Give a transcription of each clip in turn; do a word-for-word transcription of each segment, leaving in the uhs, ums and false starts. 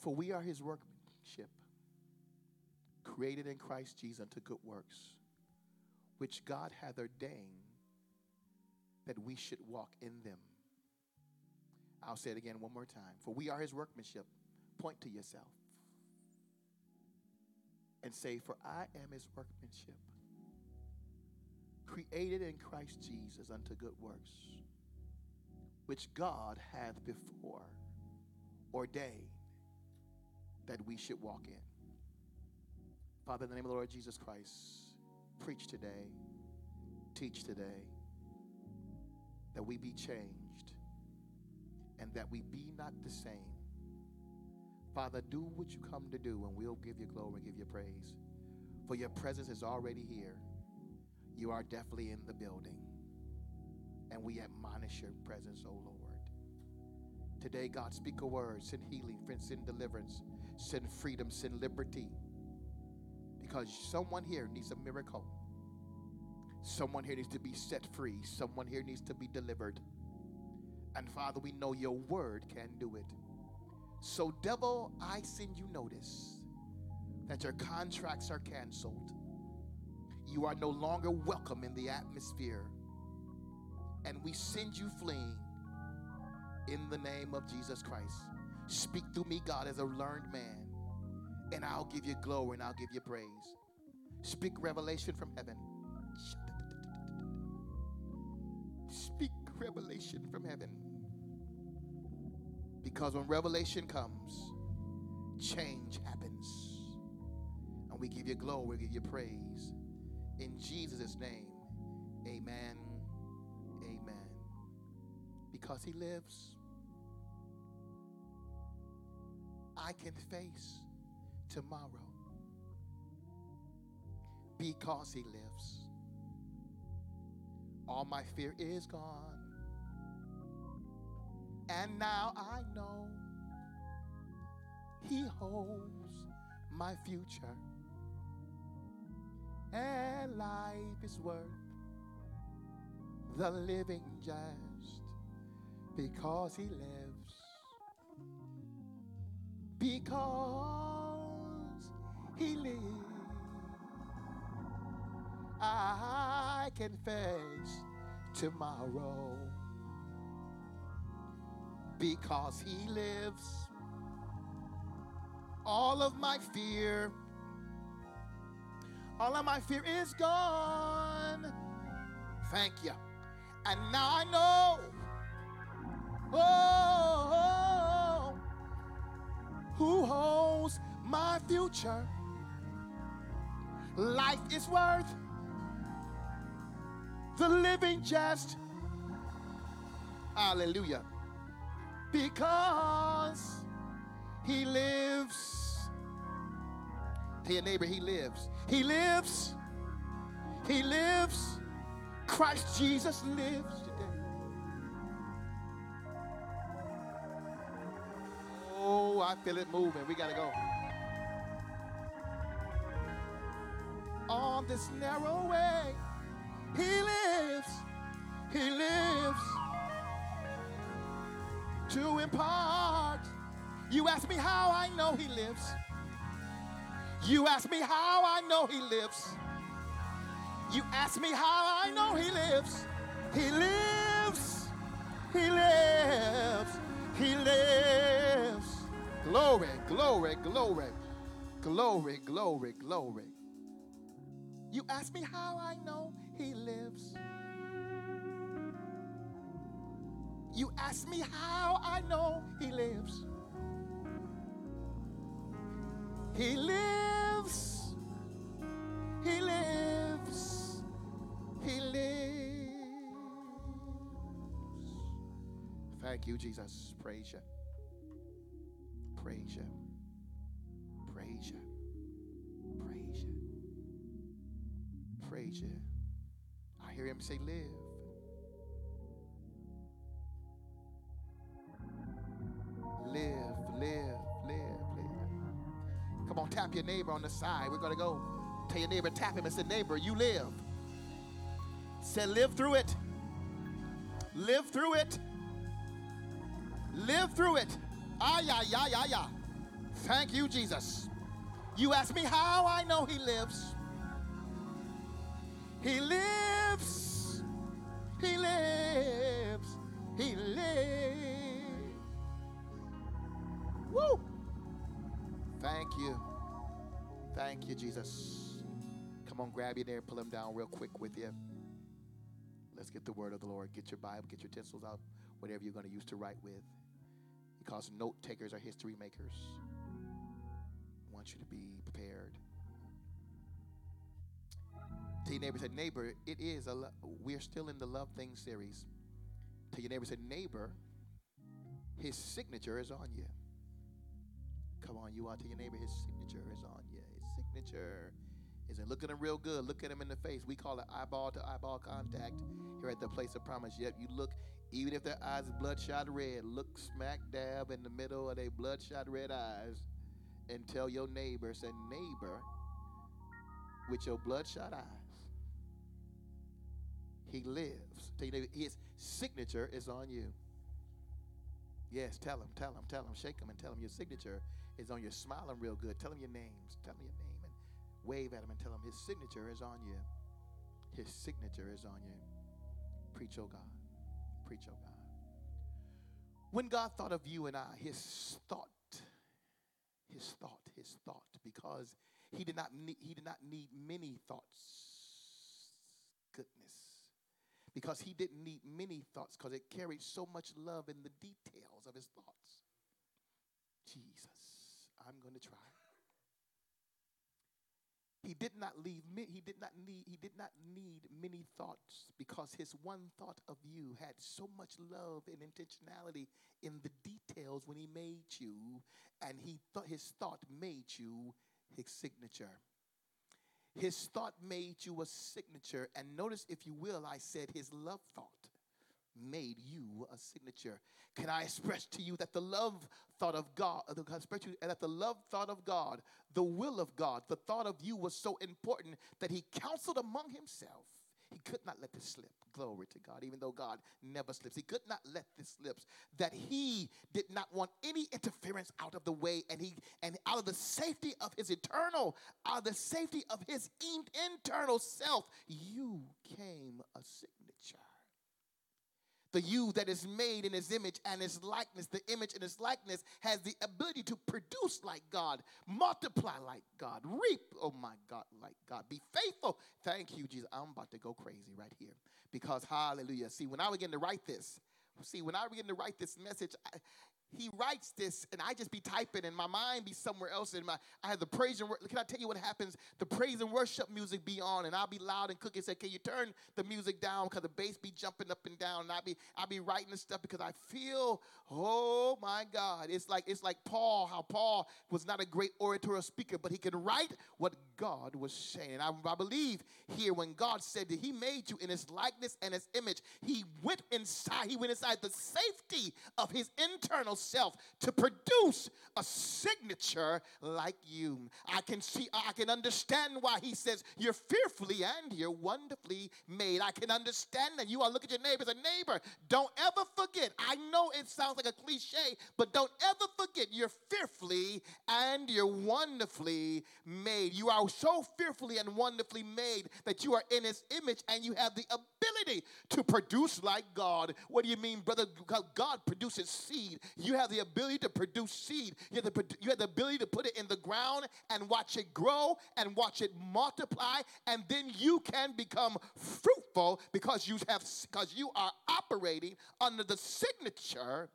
For we are his workmanship, created in Christ Jesus unto good works, which God hath ordained that we should walk in them. I'll say it again one more time. For we are his workmanship. Point to yourself and say, for I am his workmanship, created in Christ Jesus unto good works, which God hath before ordained that we should walk in. Father, in the name of the Lord Jesus Christ, preach today, teach today, that we be changed and that we be not the same. Father, do what you come to do, and we'll give you glory and give you praise. For your presence is already here. You are definitely in the building. And we admonish your presence, O Lord. Today, God, speak a word. Send healing, send deliverance, send freedom, send liberty. Because someone here needs a miracle. Someone here needs to be set free. Someone here needs to be delivered. And Father, we know your word can do it. So devil, I send you notice that your contracts are canceled. You are no longer welcome in the atmosphere. And we send you fleeing in the name of Jesus Christ. Speak through me, God, as a learned man. And I'll give you glory and I'll give you praise. Speak revelation from heaven. Speak revelation from heaven. Because when revelation comes, change happens. And we give you glory, we give you praise. In Jesus' name, amen, amen. Because he lives, I can face tomorrow. Because he lives, all my fear is gone. And now I know he holds my future. And life is worth the living just because he lives. Because he lives, I can face tomorrow. Because he lives, all of my fear, all of my fear is gone. Thank you. And now I know, oh, who holds my future. Life is worth the living just. Hallelujah. Because he lives. Tell your neighbor, he lives. He lives. He lives. Christ Jesus lives today. Oh, I feel it moving. We got to go. On this narrow way, he lives. He lives. To impart. You ask me how I know he lives. You ask me how I know he lives. You ask me how I know he lives. He lives. He lives. He lives. Glory, glory, glory. Glory, glory, glory. You ask me how I know he lives. You ask me how I know he lives. He lives. He lives. He lives. Thank you, Jesus. Praise you. Praise you. Praise you. Praise you. Praise you. I hear him say, live. Live, live, live, live. Come on, tap your neighbor on the side. We're going to go. Tell your neighbor, tap him and say, neighbor, you live. Say, live through it. Live through it. Live through it. Ah, yeah, yeah, yeah, yeah. Thank you, Jesus. You ask me how I know he lives. He lives. He lives. He lives. Woo! Thank you. Thank you, Jesus. Come on, grab you there, pull him down real quick with you. Let's get the word of the Lord. Get your Bible, get your pencils out, whatever you're going to use to write with. Because note takers are history makers. I want you to be prepared. Tell your neighbor, say, neighbor, it is a lo- we're still in the Love Thing series. Tell your neighbor, say, neighbor, his signature is on you. Come on, you out to your neighbor, his signature is on you. His signature is in. Look at him real good. Look at him in the face. We call it eyeball to eyeball contact here at the place of promise. Yet you look, even if their eyes are bloodshot red, look smack dab in the middle of their bloodshot red eyes and tell your neighbor, say, neighbor, with your bloodshot eyes, he lives. Tell your neighbor, his signature is on you. Yes, tell him, tell him, tell him, shake him and tell him your signature is on you. Smile him real good. Tell him your names. Tell him your name and wave at him and tell him his signature is on you. His signature is on you. Preach, oh God. Preach, oh God. When God thought of you and I, his thought, his thought, his thought, because he did not need, he did not need many thoughts. Goodness. Because he didn't need many thoughts because it carried so much love in the details of his thoughts. Jesus, I'm going to try. He did not leave he did not need he did not need many thoughts because his one thought of you had so much love and intentionality in the details when he made you, and he thought his thought made you his signature. His thought made you a signature. And notice, if you will, I said his love thought made you a signature. Can I express to you that the love thought of God, express to you that the love thought of God, the will of God, the thought of you was so important that he counseled among himself. He could not let this slip. Glory to God. Even though God never slips, he could not let this slip. That he did not want any interference out of the way, and he and out of the safety of his eternal, out of the safety of his internal self, you came a signature. The you that is made in his image and his likeness, the image and his likeness has the ability to produce like God, multiply like God, reap, oh my God, like God, be faithful. Thank you, Jesus. I'm about to go crazy right here because hallelujah. See, when I begin to write this, see, when I begin to write this message, I, he writes this, and I just be typing, and my mind be somewhere else. And my, I have the praise and worship. Can I tell you what happens? The praise and worship music be on, and I'll be loud and cooking. Say, can you turn the music down? Because the bass be jumping up and down, and I be I be writing this stuff because I feel, oh my God, it's like it's like Paul. How Paul was not a great orator or speaker, but he could write what God was saying. And I, I believe here when God said that He made you in His likeness and His image, He went inside. He went inside the safety of His internal self to produce a signature like you. I can see, I can understand why he says you're fearfully and you're wonderfully made. I can understand that. You are look at your neighbor and neighbor, don't ever forget. I know it sounds like a cliche, but don't ever forget you're fearfully and you're wonderfully made. You are so fearfully and wonderfully made that you are in His image and you have the ability to produce like God. What do you mean, brother? God produces seed. You have the ability to produce seed. You have, the, you have the ability to put it in the ground and watch it grow and watch it multiply, and then you can become fruitful because you have because you are operating under the signature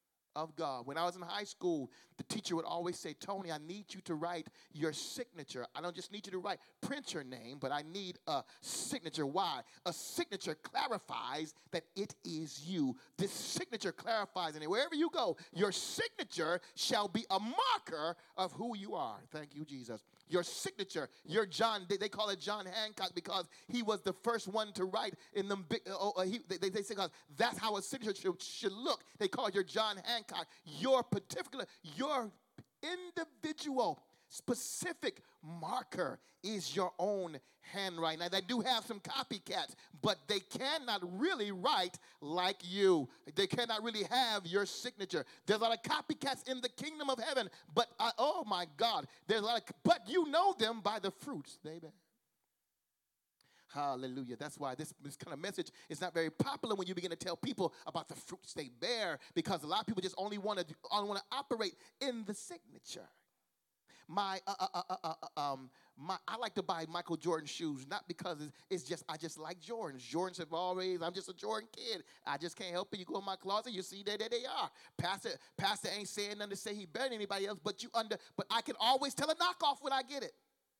of God. When I was in high school, the teacher would always say, Tony, I need you to write your signature. I don't just need you to write, print your name, but I need a signature. Why? A signature clarifies that it is you. This signature clarifies, and wherever you go, your signature shall be a marker of who you are. Thank you, Jesus. Your signature, your John, they, they call it John Hancock because he was the first one to write in the big, uh, uh, he, they, they say that's how a signature should, should look. They call it your John Hancock, your particular, your individual specific marker is your own handwriting. Now, they do have some copycats, but they cannot really write like you. They cannot really have your signature. There's a lot of copycats in the kingdom of heaven, but I, oh my God, there's a lot of, but you know them by the fruits they bear. Hallelujah. That's why this, this kind of message is not very popular when you begin to tell people about the fruits they bear, because a lot of people just only want to only want to operate in the signature. My, uh, uh, uh, uh, uh, um, my, I like to buy Michael Jordan shoes, not because it's, it's just, I just like Jordans. Jordans have always, I'm just a Jordan kid. I just can't help it. You go in my closet, you see that there they are. Pastor, Pastor ain't saying nothing to say he better than anybody else, but you under, but I can always tell a knockoff when I get it.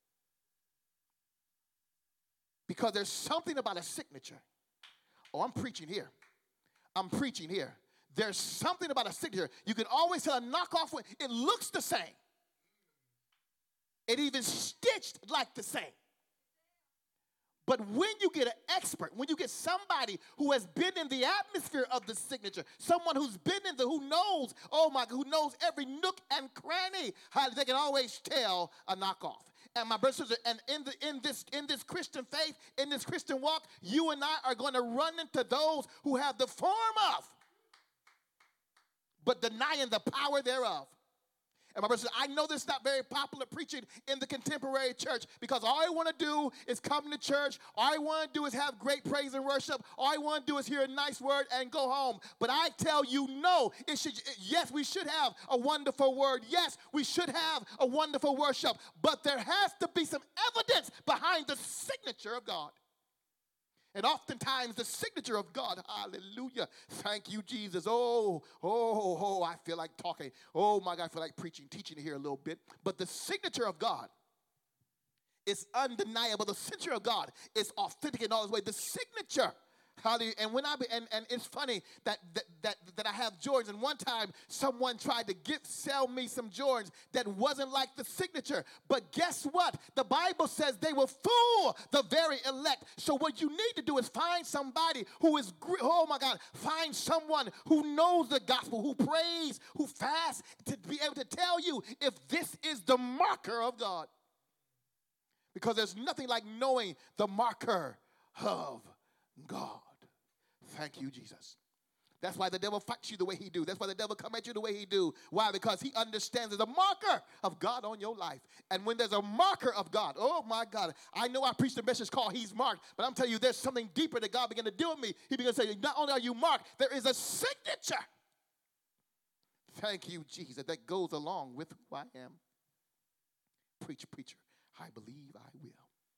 Because there's something about a signature. Oh, I'm preaching here. I'm preaching here. There's something about a signature. You can always tell a knockoff when it looks the same. It even stitched like the same. But when you get an expert, when you get somebody who has been in the atmosphere of the signature, someone who's been in the, who knows, oh my, who knows every nook and cranny, how they can always tell a knockoff. And my brothers and sisters, and in, the, in, this, in this Christian faith, in this Christian walk, you and I are going to run into those who have the form of, but denying the power thereof. And my brothers, I know this is not very popular preaching in the contemporary church, because all I want to do is come to church. All I want to do is have great praise and worship. All I want to do is hear a nice word and go home. But I tell you, no, it should. Yes, we should have a wonderful word. Yes, we should have a wonderful worship. But there has to be some evidence behind the signature of God. And oftentimes the signature of God, hallelujah, thank you, Jesus. Oh, oh, oh, I feel like talking. Oh, my God, I feel like preaching, teaching here a little bit. But the signature of God is undeniable. The signature of God is authentic in all its ways. The signature, hallelujah. And when I be, and, and it's funny that, that that that I have Jordans. And one time someone tried to get sell me some Jordans that wasn't like the signature. But guess what? The Bible says they will fool the very elect. So what you need to do is find somebody who is, oh my God, find someone who knows the gospel, who prays, who fasts, to be able to tell you if this is the marker of God. Because there's nothing like knowing the marker of God. Thank you, Jesus. That's why the devil fights you the way he do. That's why the devil come at you the way he do. Why? Because he understands there's a marker of God on your life. And when there's a marker of God, oh my God, I know I preached a message called He's Marked, but I'm telling you there's something deeper that God began to do with me. He began to say, not only are you marked, there is a signature. Thank you, Jesus, that goes along with who I am. Preacher, preacher, I believe I will.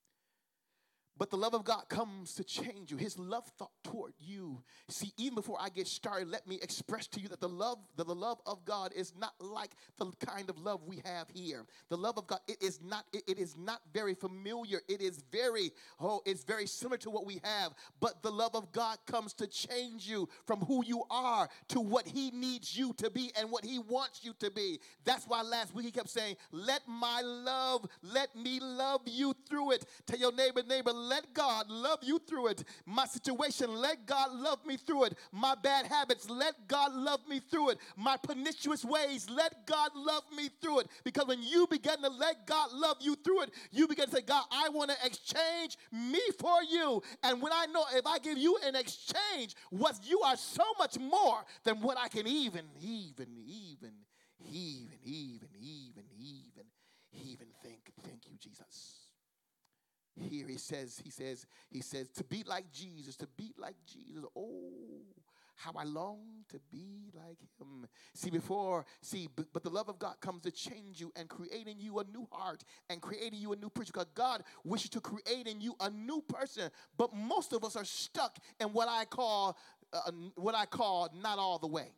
But the love of God comes to change you. His love thought toward you. See, even before I get started, let me express to you that the love, the, the love of God is not like the kind of love we have here. The love of God, it is not, it, it is not very familiar. It is very, oh, it's very similar to what we have. But the love of God comes to change you from who you are to what He needs you to be and what He wants you to be. That's why last week He kept saying, let my love, let me love you through it. Tell your neighbor, neighbor, let God love you through it. My situation, let God love me through it. My bad habits, let God love me through it. My pernicious ways, let God love me through it. Because when you begin to let God love you through it, you begin to say, God, I want to exchange me for you. And when I know if I give you an exchange, what you are so much more than what I can even, even, even, even, even, even, even, even think. Thank you, Jesus. Here he says, he says, he says, to be like Jesus, to be like Jesus. Oh, how I long to be like him. See, before, see, but, but the love of God comes to change you and create in you a new heart and creating you a new person. Because God wishes to create in you a new person. But most of us are stuck in what I call, uh, what I call not all the way.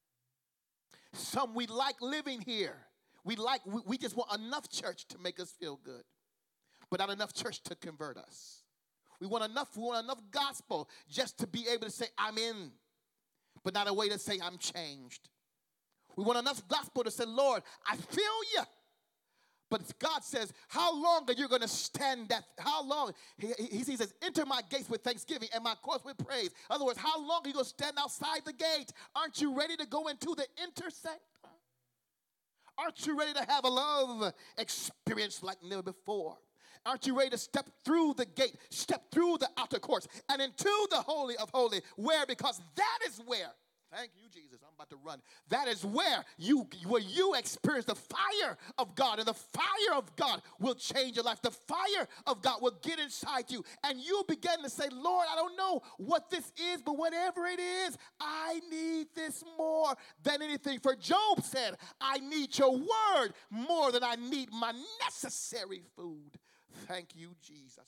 Some, we like living here. We like, we, we just want enough church to make us feel good, but not enough church to convert us. We want enough, we want enough gospel just to be able to say, I'm in, but not a way to say I'm changed. We want enough gospel to say, Lord, I feel you. But God says, how long are you going to stand that? How long? He, he, he says, enter my gates with thanksgiving and my courts with praise. In other words, how long are you going to stand outside the gate? Aren't you ready to go into the inner sanctum? Aren't you ready to have a love experience like never before? Aren't you ready to step through the gate, step through the outer courts, and into the Holy of Holies? Where? Because that is where, thank you, Jesus, I'm about to run. That is where you, where you experience the fire of God, and the fire of God will change your life. The fire of God will get inside you, and you'll begin to say, Lord, I don't know what this is, but whatever it is, I need this more than anything. For Job said, I need your word more than I need my necessary food. Thank you, Jesus.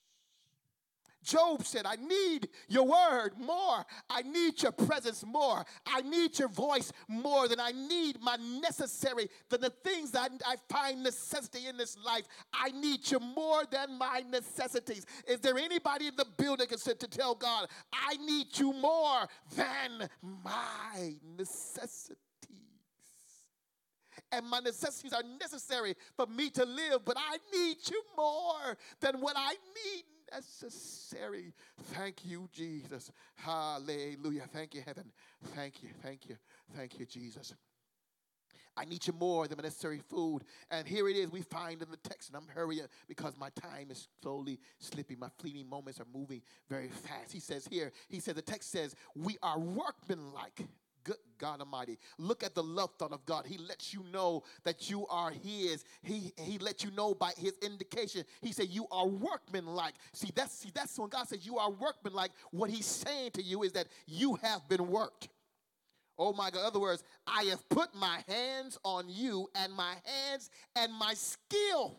Job said, I need your word more. I need your presence more. I need your voice more than I need my necessary, than the things that I find necessity in this life. I need you more than my necessities. Is there anybody in the building that can sit to tell God, I need you more than my necessities? And my necessities are necessary for me to live, but I need you more than what I need necessary. Thank you, Jesus. Hallelujah. Thank you, heaven. Thank you, thank you, thank you, Jesus. I need you more than my necessary food. And here it is, we find in the text, and I'm hurrying because my time is slowly slipping. My fleeting moments are moving very fast. He says here, he said, the text says, we are workmanlike. Good God Almighty. Look at the love thought of God. He lets you know that you are his. He, he lets you know by his indication. He said you are workmanlike. See, that's, see, that's when God says you are workmanlike. What he's saying to you is that you have been worked. Oh my God. In other words, I have put my hands on you, and my hands and my skill.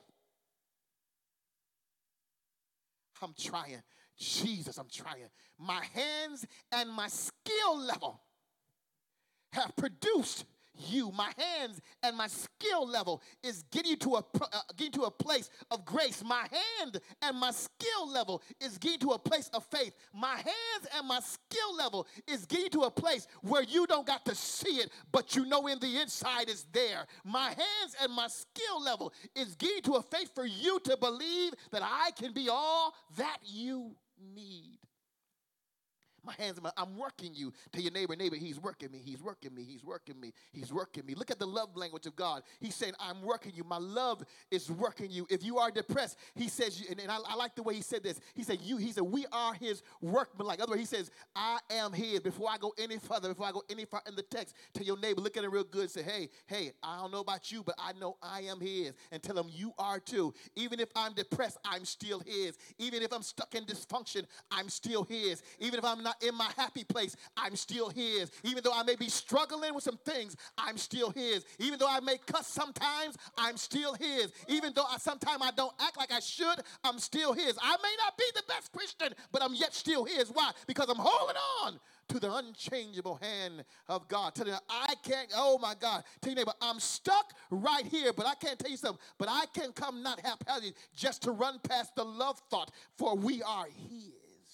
I'm trying. Jesus, I'm trying. My hands and my skill level have produced you. My hands and my skill level is getting you to a uh, getting to a place of grace. My hand and my skill level is getting to a place of faith. My hands and my skill level is getting to a place where you don't got to see it, but you know in the inside is there. My hands and my skill level is getting to a faith for you to believe that I can be all that you need. My hands, I'm working you. Tell your neighbor, neighbor, he's working me, he's working me, he's working me, he's working me. Look at the love language of God. He's saying, I'm working you. My love is working you. If you are depressed, he says, and, and I, I like the way he said this. He said, you, he said, we are his workmen. Like, other way, he says, I am his. Before I go any further, before I go any further in the text, tell your neighbor, look at it real good and say, hey, hey, I don't know about you, but I know I am his. And tell him you are too. Even if I'm depressed, I'm still his. Even if I'm stuck in dysfunction, I'm still his. Even if I'm not in my happy place, I'm still his. Even though I may be struggling with some things, I'm still his. Even though I may cuss sometimes, I'm still his. Even though I, sometimes I don't act like I should, I'm still his. I may not be the best Christian, but I'm yet still his. Why? Because I'm holding on to the unchangeable hand of God. Tell you, I can't, oh my God. Tell your neighbor, I'm stuck right here, but I can't tell you something. But I can come not haphazardly just to run past the love thought, for we are his.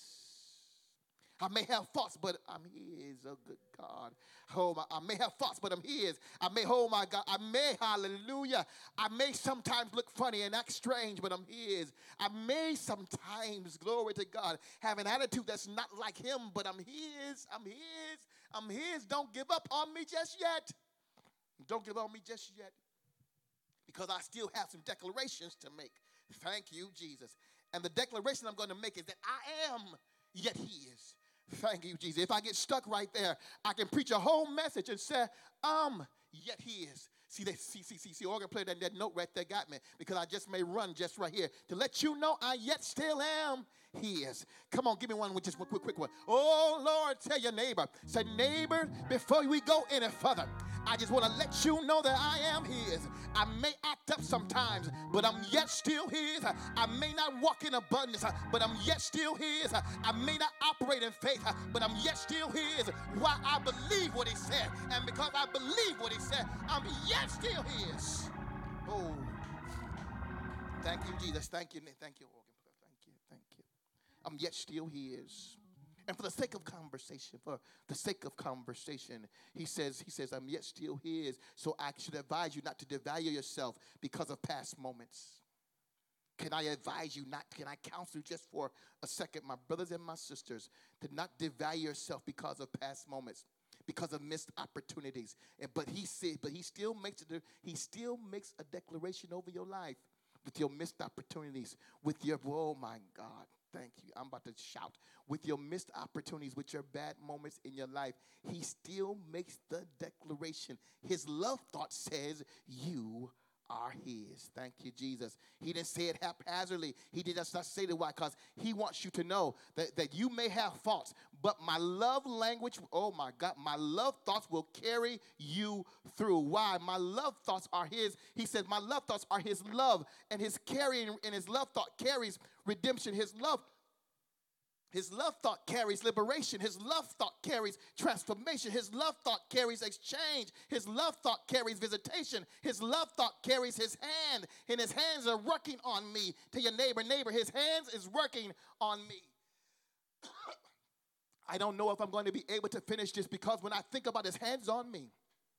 I may have faults, but I'm his, oh good God. Oh my, I may have faults, but I'm his. I may, oh my God, I may, hallelujah. I may sometimes look funny and act strange, but I'm his. I may sometimes, glory to God, have an attitude that's not like him, but I'm his. I'm his. I'm his. Don't give up on me just yet. Don't give up on me just yet. Because I still have some declarations to make. Thank you, Jesus. And the declaration I'm going to make is that I am, yet he is. Thank you, Jesus. If I get stuck right there, I can preach a whole message and say, um, yet he is. See, they, see, see, see, see, organ player, that, that note right there got me, because I just may run just right here to let you know I yet still am his. Come on, give me one with just one quick, quick one. Oh, Lord, tell your neighbor. Say, neighbor, before we go any further, I just want to let you know that I am his. I may act up sometimes, but I'm yet still his. I may not walk in abundance, but I'm yet still his. I may not operate in faith, but I'm yet still his. Why? I believe what he said. And because I believe what he said, I'm yet still his. Oh, thank you, Jesus. Thank you. Thank you, organ player. Thank you. Thank you. I'm yet still his. And for the sake of conversation, for the sake of conversation, he says, he says, I'm yet still his. So I should advise you not to devalue yourself because of past moments. Can I advise you not, can I counsel you just for a second, my brothers and my sisters, to not devalue yourself because of past moments? because of missed opportunities. And, but he said, but he still makes it, he still makes a declaration over your life with your missed opportunities, with your, oh my God, thank you. I'm about to shout. With your missed opportunities, with your bad moments in your life, he still makes the declaration. His love thought says, you are his. Thank you, Jesus. He didn't say it haphazardly. He did not say it. Why? Because he wants you to know that, that you may have faults, but my love language, oh my God, my love thoughts will carry you through. Why? My love thoughts are his. He says my love thoughts are his love, and his carrying, and his love thought carries redemption. His love His love thought carries liberation. His love thought carries transformation. His love thought carries exchange. His love thought carries visitation. His love thought carries his hand, and his hands are working on me. Tell your neighbor, neighbor, his hands is working on me. I don't know if I'm going to be able to finish this, because when I think about his hands on me,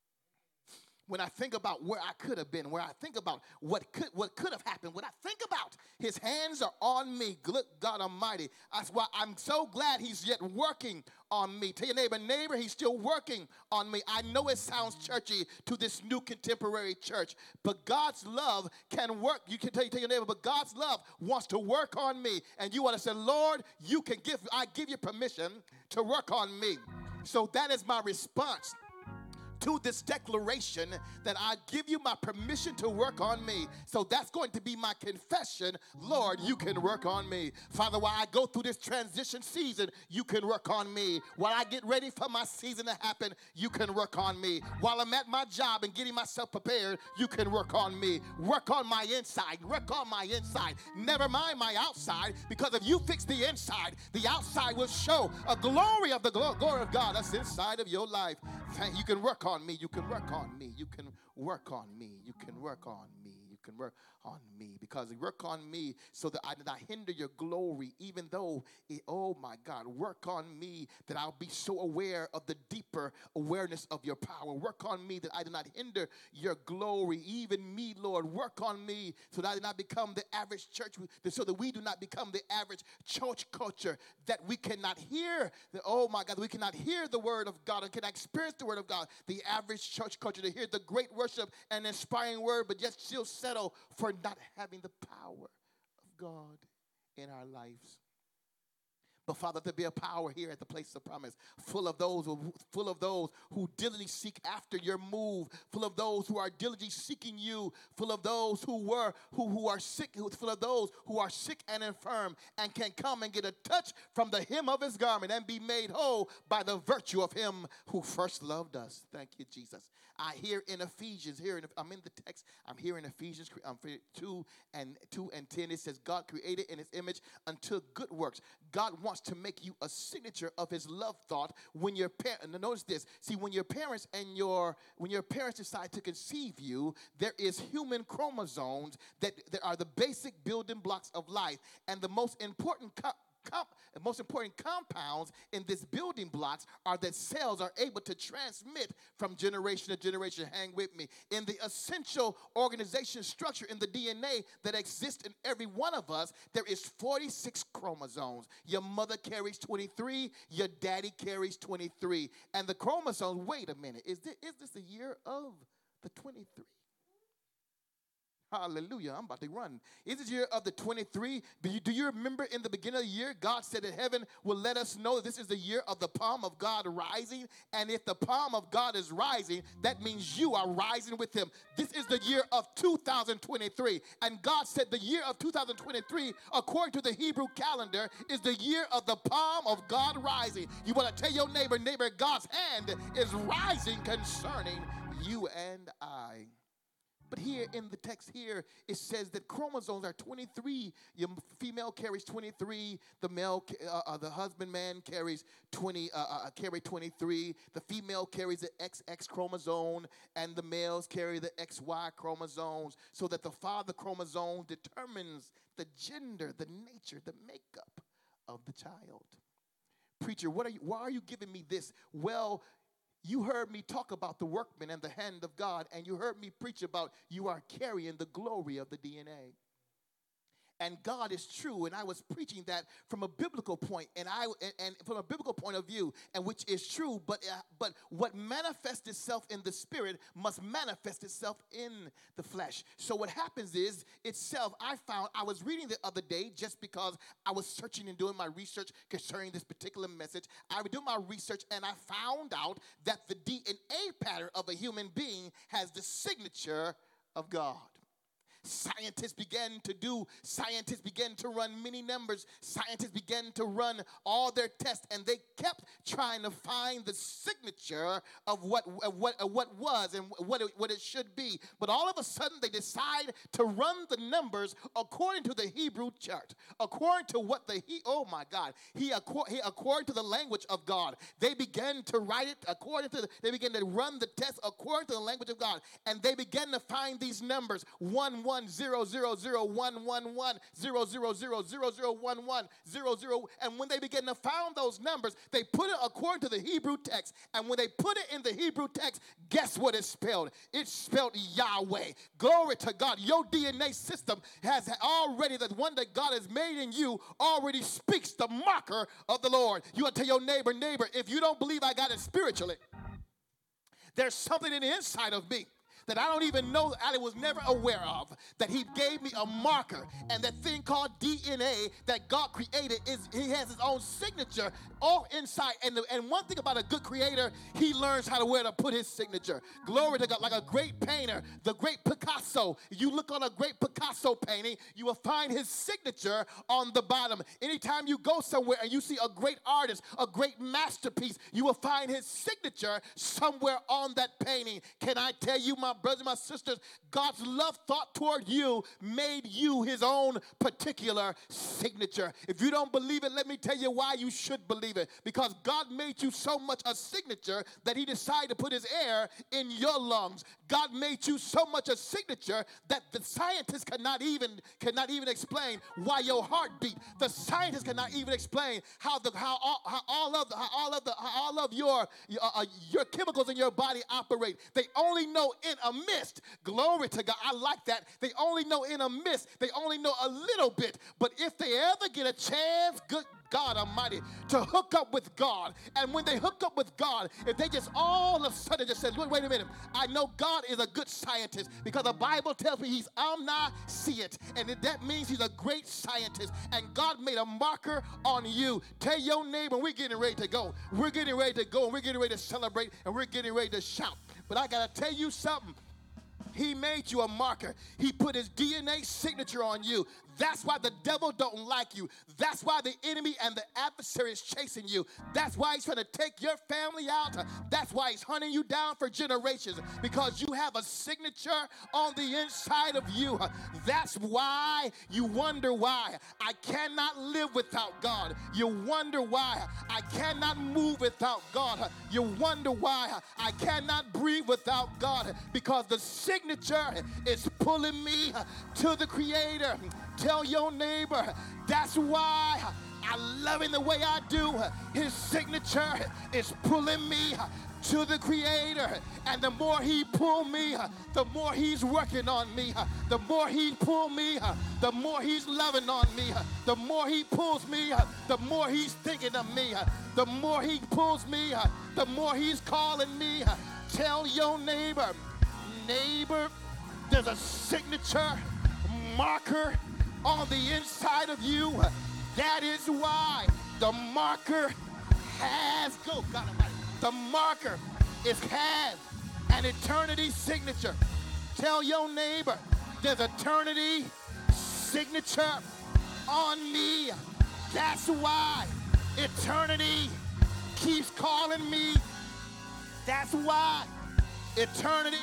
when I think about where I could have been, where I think about what could what could have happened, when I think about his hands are on me, good God Almighty. That's why I'm so glad he's yet working on me. Tell your neighbor, neighbor, he's still working on me. I know it sounds churchy to this new contemporary church, but God's love can work. You can tell, tell your neighbor, but God's love wants to work on me. And you want to say, Lord, you can give, I give you permission to work on me. So that is my response to this declaration, that I give you my permission to work on me. So that's going to be my confession. Lord, you can work on me. Father, while I go through this transition season, you can work on me. While I get ready for my season to happen, you can work on me. While I'm at my job and getting myself prepared, you can work on me. Work on my inside. Work on my inside. Never mind my outside, because if you fix the inside, the outside will show a glory of the glory of God that's inside of your life. You can work on me. You can work on me. You can work on me. You can work on me. You can work on me, because you work on me so that I did not hinder your glory, even though, it, oh my God, work on me that I'll be so aware of the deeper awareness of your power. Work on me that I did not hinder your glory, even me, Lord. Work on me so that I did not become the average church, so that we do not become the average church culture, that we cannot hear, the, oh my God, we cannot hear the word of God and cannot experience the word of God. The average church culture to hear the great worship and inspiring word, but yet still settle for not having the power of God in our lives. But Father, there be a power here at the place of promise, full of those who, full of those who diligently seek after your move, full of those who are diligently seeking you, full of those who were who, who are sick, full of those who are sick and infirm, and can come and get a touch from the hem of his garment and be made whole by the virtue of him who first loved us. Thank you, Jesus. I hear in Ephesians, here in, I'm in the text, I'm here in Ephesians um, two and two and ten. It says, God created in his image unto good works. God wants to make you a signature of his love thought when your parents, notice this, see, when your parents and your, when your parents decide to conceive you, there is human chromosomes that, that are the basic building blocks of life, and the most important co- Comp, the most important compounds in this building blocks are that cells are able to transmit from generation to generation. Hang with me. In the essential organization structure in the D N A that exists in every one of us, there is forty-six chromosomes. Your mother carries twenty-three. Your daddy carries twenty-three. And the chromosomes, wait a minute, is this, is this the year of the twenty-three? Hallelujah. I'm about to run. Is this year of the twenty-three? Do you, do you remember in the beginning of the year, God said that heaven will let us know this is the year of the palm of God rising? And if the palm of God is rising, that means you are rising with him. This is the year of two thousand twenty-three. And God said the year of two thousand twenty-three, according to the Hebrew calendar, is the year of the palm of God rising. You want to tell your neighbor, neighbor, God's hand is rising concerning you and I. But here in the text here, it says that chromosomes are twenty-three. Your female carries twenty-three. The male, uh, uh, the husband man carries twenty. Uh, uh, carry twenty-three. The female carries the X X chromosome, and the males carry the X Y chromosomes. So that the father chromosome determines the gender, the nature, the makeup of the child. Preacher, what are you? Why are you giving me this? Well, you heard me talk about the workman and the hand of God, and you heard me preach about you are carrying the glory of the D N A. and God is true. And I was preaching that from a biblical point, and I and, and from a biblical point of view, and which is true. But uh, but what manifests itself in the spirit must manifest itself in the flesh. So what happens is itself. I found I was reading the other day just because I was searching and doing my research concerning this particular message. I was doing my research, and I found out that the D N A pattern of a human being has the signature of God. Scientists began to do, scientists began to run many numbers. Scientists began to run all their tests, and they kept trying to find the signature of what, of what, of what was and what it, what it should be. But all of a sudden, they decide to run the numbers according to the Hebrew chart, according to what the, he, oh my God, he, he according to the language of God. They began to write it according to, the, they began to run the test according to the language of God, and they began to find these numbers, one, one, zero zero zero one one one zero zero zero zero zero one one zero zero, and when they begin to find those numbers, they put it according to the Hebrew text, and when they put it in the Hebrew text, guess what it's spelled? It's spelled Yahweh. Glory to God. Your D N A system has already, the one that God has made in you already speaks the marker of the Lord. You want to tell your neighbor, neighbor, if you don't believe I got it spiritually, there's something in the inside of me that I don't even know, I was never aware of, that he gave me a marker. And that thing called D N A that God created, is he has his own signature all inside. And, the, and one thing about a good creator, he learns how to where to put his signature. Glory to God. Like a great painter, the great Picasso. You look on a great Picasso painting, you will find his signature on the bottom. Anytime you go somewhere and you see a great artist, a great masterpiece, you will find his signature somewhere on that painting. Can I tell you, my brothers and my sisters, God's love thought toward you made you his own particular signature. If you don't believe it, let me tell you why you should believe it. Because God made you so much a signature that he decided to put his air in your lungs. God made you so much a signature that the scientists cannot even cannot even explain why your heart beat. The scientists cannot even explain how the how all, how all of the, how all of the how all of your uh, your chemicals in your body operate. They only know in a mist. Glory to God. I like that. They only know in a mist. They only know a little bit. But if they ever get a chance, good God Almighty, to hook up with God, and when they hook up with God, if they just all of a sudden just say, wait, wait a minute, I know God is a good scientist because the Bible tells me he's omniscient, and that means he's a great scientist, and God made a marker on you. Tell your neighbor, we're getting ready to go. We're getting ready to go, and we're getting ready to celebrate, and we're getting ready to shout. But I got to tell you something. He made you a marker. He put his D N A signature on you. That's why the devil don't like you. That's why the enemy and the adversary is chasing you. That's why he's trying to take your family out. That's why he's hunting you down for generations, because you have a signature on the inside of you. That's why you wonder why I cannot live without God. You wonder why I cannot move without God. You wonder why I cannot breathe without God, because the signature is pulling me to the Creator. Tell your neighbor, that's why I love him the way I do. His signature is pulling me to the Creator. And the more he pulls me, the more he's working on me. The more he pulls me, the more he's loving on me. The more he pulls me, the more he's thinking of me. The more he pulls me, the more he's calling me. Tell your neighbor, neighbor, there's a signature marker on the inside of you. That is why the marker has, go, God Almighty, the marker is has an eternity signature. Tell your neighbor, there's eternity signature on me. That's why eternity keeps calling me. That's why eternity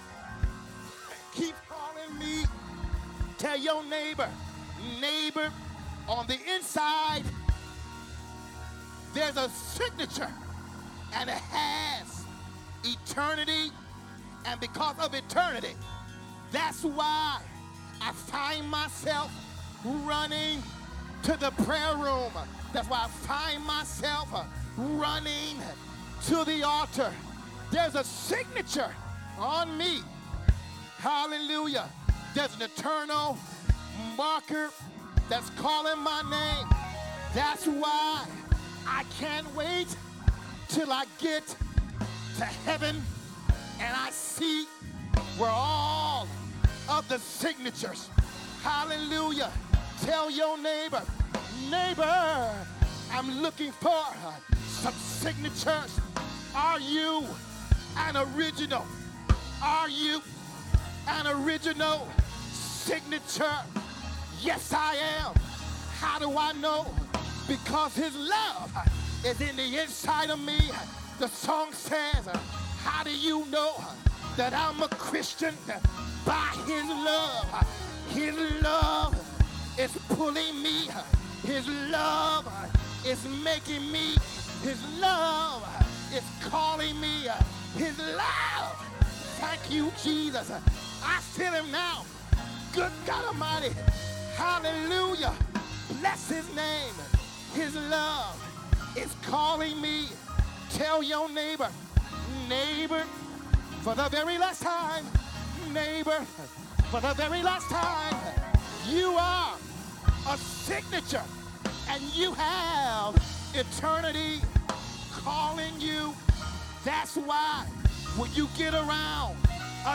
keeps calling me. Tell your neighbor, neighbor, on the inside, there's a signature, and it has eternity, and because of eternity, that's why I find myself running to the prayer room. That's why I find myself running to the altar. There's a signature on me. Hallelujah. There's an eternal marker that's calling my name. That's why I can't wait till I get to heaven and I see where all of the signatures, hallelujah. Tell your neighbor, neighbor, I'm looking for some signatures. Are you an original? Are you an original signature? Yes, I am. How do I know? Because his love is in the inside of me. The song says, how do you know that I'm a Christian? By his love. His love is pulling me. His love is making me. His love is calling me. His love. Thank you, Jesus. I feel him now. Good God Almighty. Hallelujah. Bless his name. His love is calling me. Tell your neighbor, neighbor, for the very last time, neighbor, for the very last time, you are a signature and you have eternity calling you. That's why when you get around a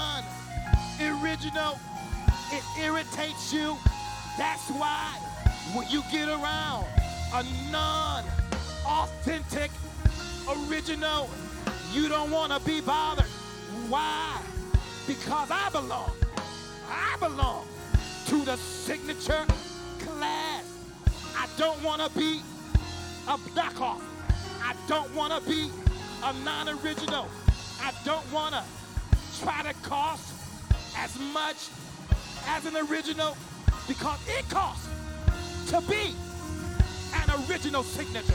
non-original, it irritates you. That's why when you get around a non-authentic original, you don't want to be bothered. Why? Because I belong. I belong to the signature class. I don't want to be a knockoff. I don't want to be a non-original. I don't want to try to cost as much as an original because it costs to be an original signature.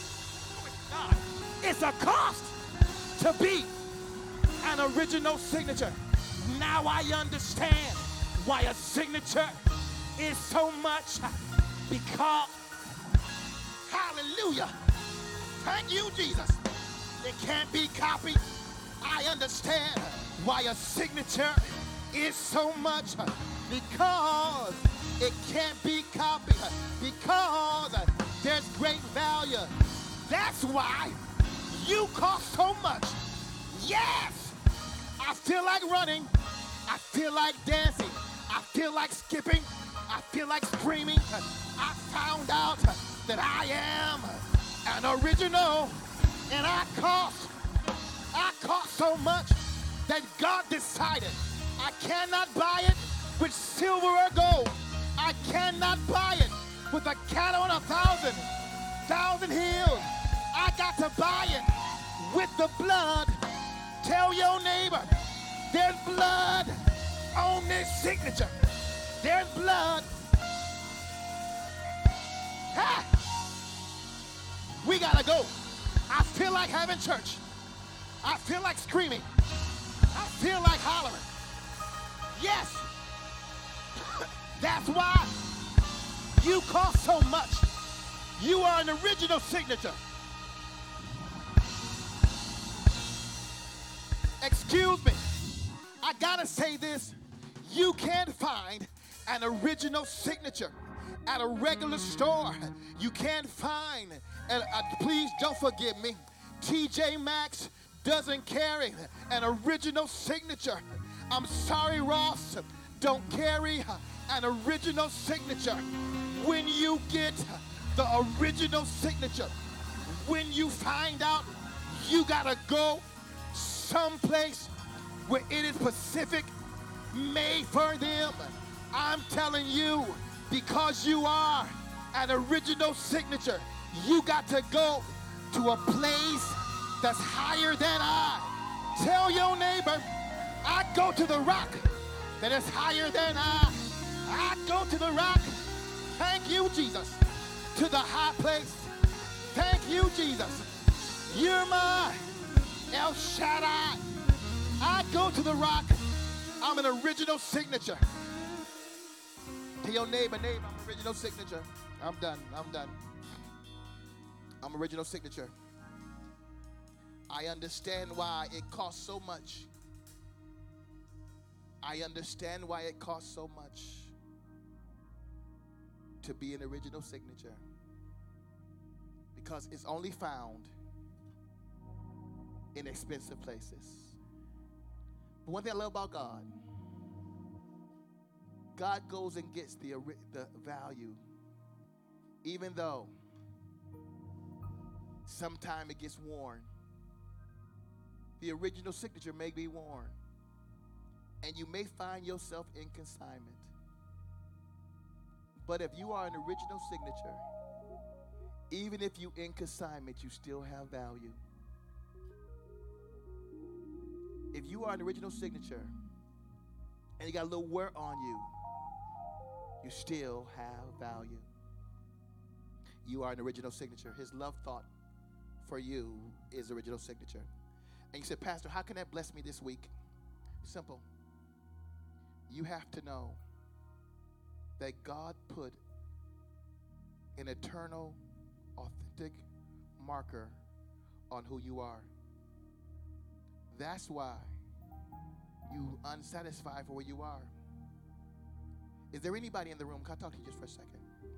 It's a cost to be an original signature. Now I understand why a signature is so much, because, hallelujah, thank you, Jesus, it can't be copied. I understand why a signature is so much, because it can't be copied, because there's great value. That's why you cost so much. Yes, I feel like running. I feel like dancing. I feel like skipping. I feel like screaming. I found out that I am an original, and I cost, I cost so much that God decided I cannot buy it with silver or gold. I cannot buy it with a cattle on a thousand, thousand hills. I got to buy it with the blood. Tell your neighbor, there's blood on this signature. There's blood. Ha! We gotta go. I feel like having church. I feel like screaming. I feel like hollering. Yes. That's why you cost so much. You are an original signature. Excuse me. I gotta say this. You can't find an original signature at a regular store. You can't find, and uh, please don't forgive me, T J Maxx doesn't carry an original signature. I'm sorry, Ross, don't carry an original signature. When you get the original signature, when you find out you gotta go someplace where it is specific, made for them, I'm telling you, because you are an original signature, you got to go to a place that's higher than I. Tell your neighbor, I go to the rock that is higher than I. I go to the rock, thank you, Jesus, to the high place. Thank you, Jesus. You're my El Shaddai. I go to the rock. I'm an original signature. Tell your neighbor, neighbor, I'm original signature. I'm done. I'm done. I'm original signature. I understand why it costs so much. I understand why it costs so much. to be an original signature, because it's only found in expensive places. But one thing I love about God, God goes and gets the, the value, even though sometimes it gets worn. The original signature may be worn, and you may find yourself in consignment. But if you are an original signature, even if you in consignment, you still have value. If you are an original signature and you got a little wear on you, you still have value. You are an original signature. His love thought for you is original signature. And you said, Pastor, how can that bless me this week? Simple. You have to know that God put an eternal, authentic marker on who you are. That's why you unsatisfied for where you are. Is there anybody in the room? Can I talk to you just for a second?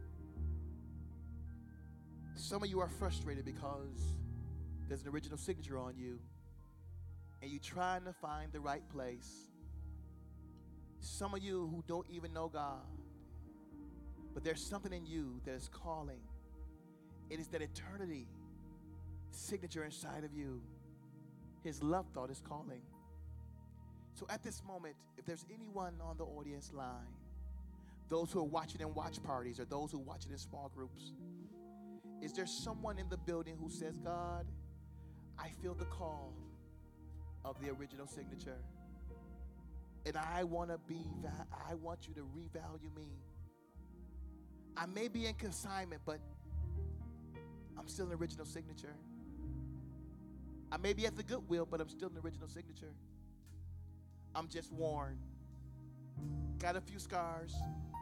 Some of you are frustrated because there's an original signature on you, and you're trying to find the right place. Some of you who don't even know God, but there's something in you that is calling. It is that eternity signature inside of you. His love thought is calling. So at this moment, if there's anyone on the audience line, those who are watching in watch parties or those who are watching in small groups, is there someone in the building who says, God, I feel the call of the original signature, and I want to be, I want you to revalue me. I may be in consignment, but I'm still an original signature. I may be at the Goodwill, but I'm still an original signature. I'm just worn. Got a few scars.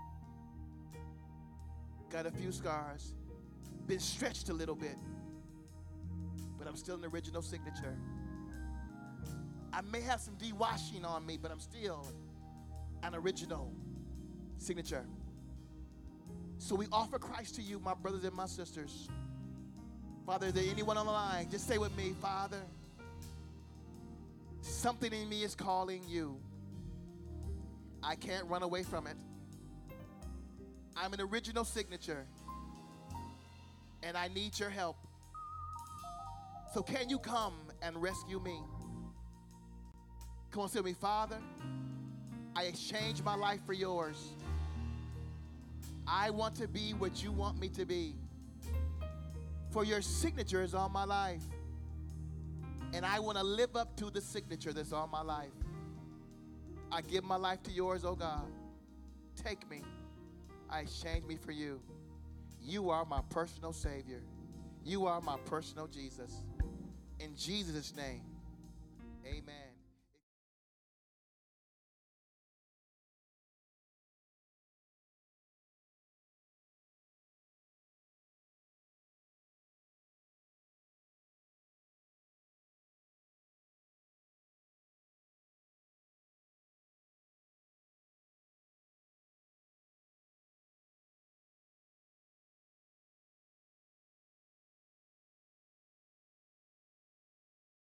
Got a few scars. Been stretched a little bit, but I'm still an original signature. I may have some de-washing on me, but I'm still an original signature. So we offer Christ to you, my brothers and my sisters. Father, is there anyone on the line? Just say with me, Father, something in me is calling you. I can't run away from it. I'm an original signature, and I need your help. So can you come and rescue me? Come on, say with me, Father, I exchange my life for yours. I want to be what you want me to be. For your signature is on my life. And I want to live up to the signature that's on my life. I give my life to yours, oh God. Take me. I exchange me for you. You are my personal Savior. You are my personal Jesus. In Jesus' name, amen.